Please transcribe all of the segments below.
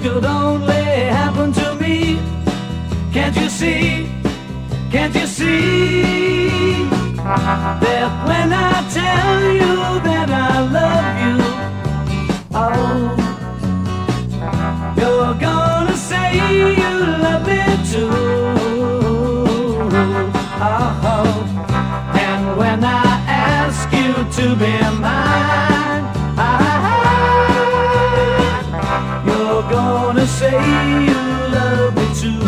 could only happen to me. Can't you see? Can't you see that when I tell you that I love you, oh, you're gonna say you love me too. Oh, and when I ask you to be mine, you're gonna say you love me too.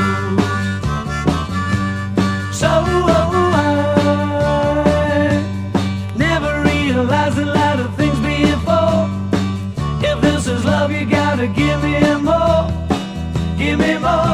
So I never realized a lot of things before. If this is love, you gotta give me more, give me more.